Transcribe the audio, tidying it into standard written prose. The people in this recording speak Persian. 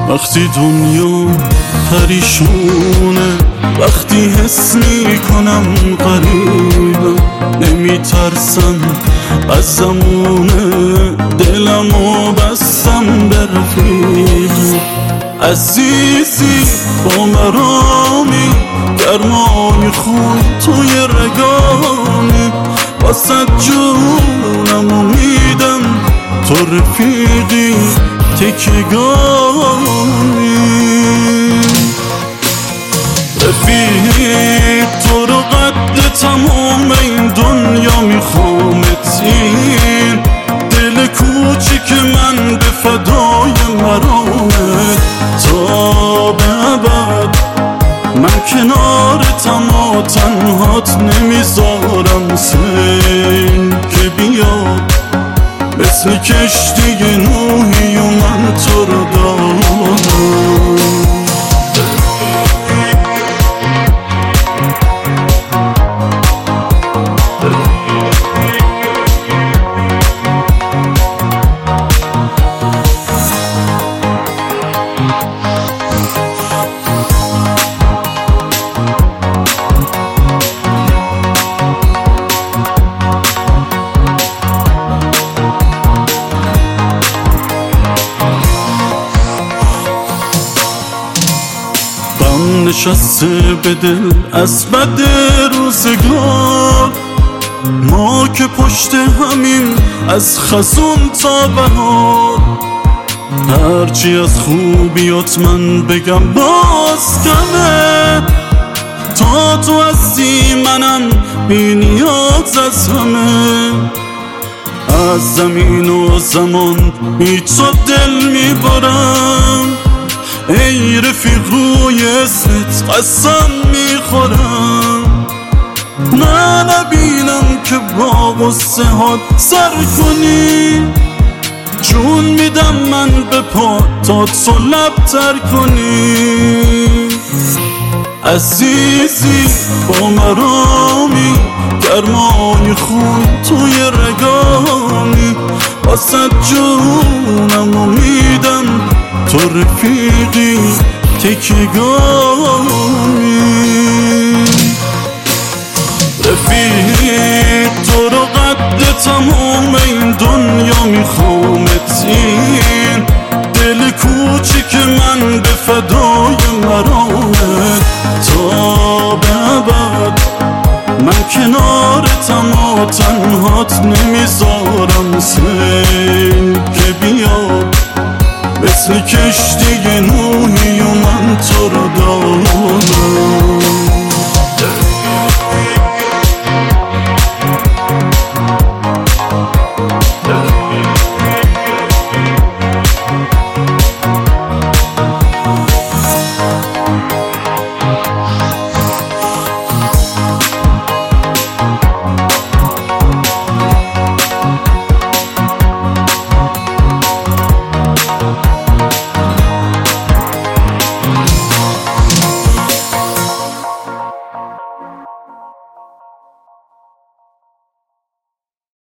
وقتی دنیا پریشونه، وقتی حس میکنم غریبم، نمیترسم از زمونه، دلمو بستم به رفیقم. عزیزی با مرامی، گرمای خون توی رگانی، واسه جونمو میدم، تو رفیقی تکیگانی. رفیق تو رو قد تمام این دنیا میخوامت، این دل کوچیک من به فدای مرامت، تا به ابد من کنارتم و تنهات نمیذارم. سنگ بیاد مثل کشتی نوحی و من تو رو دارم. نشسته به دل از بد روزگار، ما که پشت همین از خزون تا بهار. هرچی از خوبیات من بگم باز کمه، تا تو هستی منم بی نیاز از همه. از زمین و زمان بی تو دل میبرم، ای رفیق روی اسمت قسم میخورم. نه نبینم که با غصه هات سر کنی، جون میدم من به پا تا تو لبتر کنی. عزیزی با مرامی، گرمای خون توی رگانی، واسه جونمو میدم، تو رفیقی تکیگانی. رفیق تو رو قد تمام این دنیا میخوامت، این دل کوچیک من به فدای مرامت، تا به ابد من کنارتم و تنهات نمیذارم. سنگ بیاد مثل کشتی نوحی و من تو رو دارم.